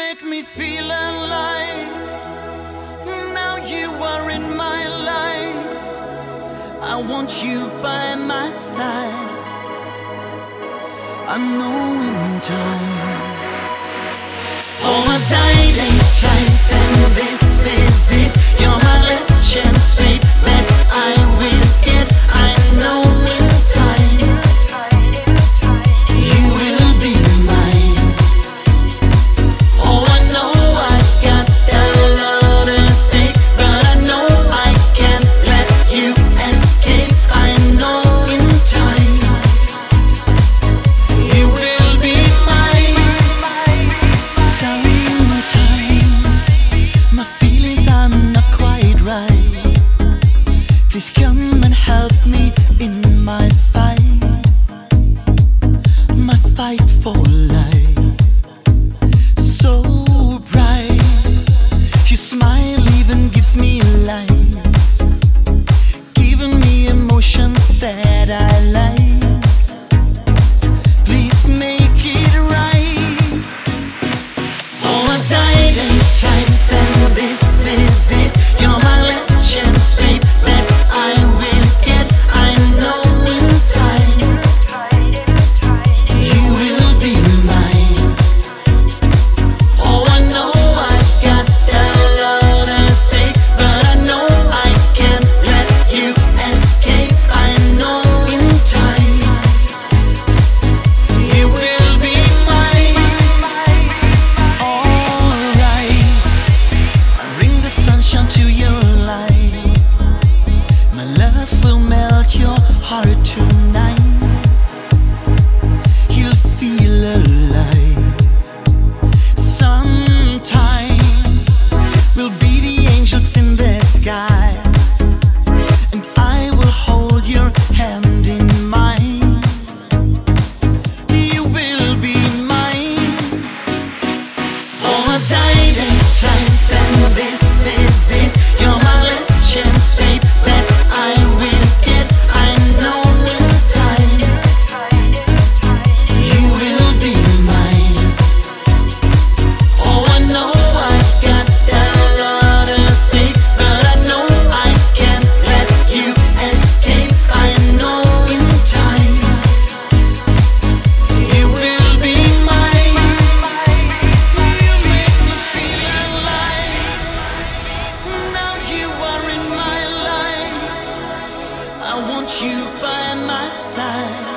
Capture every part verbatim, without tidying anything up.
make me feel alive. Now you are in my life. I want you by my side. I know in time. Oh, I've died eight times and this is it. You're my last chance, babe, that I will get. I know in time you will be mine. Oh, I know I've got a lot at stake, but I know I can't let you escape. I know in time you will be mine. Sometimes my feelings are not quite right. Please come and help me in my fight, my fight for life. So bright, your smile even gives me life, giving me emotions that I like. Please make it right. Oh, I've died eight times and this is it. You're my last chance, babe, that I will get. I know in time you will be mine. Oh, I know I've got a lot at stake, but I know I can't let you escape. I know in time you will be mine. Alright, I bring the sunshine to your life. My love will melt your heart tonight. You'll feel alive. Sometime we'll be the angels in the sky, and I will hold your hand in mine. You will be mine. Oh, I've died eight times and this is it. You're my last chance, babe, that I will get. I know in time you will be mine. Oh, I know I've got a lot at stake, but I know I can't let you escape. I know in time you will be mine. You make me feel alive. Now you are in my life. I want you by my side.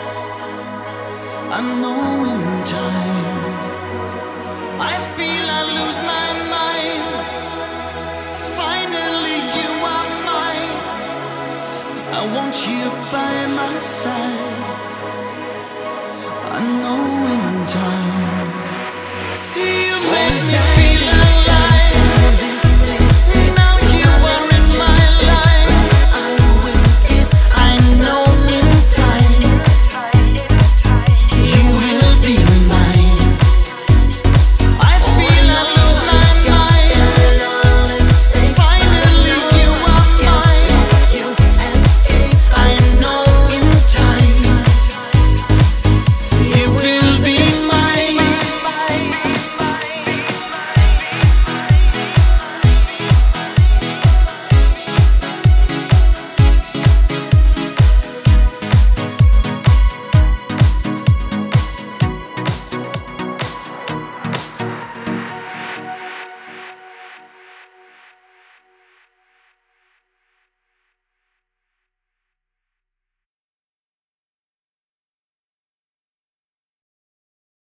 I know in time I feel I lose my mind. Finally you are mine. I want you by my side. I know in time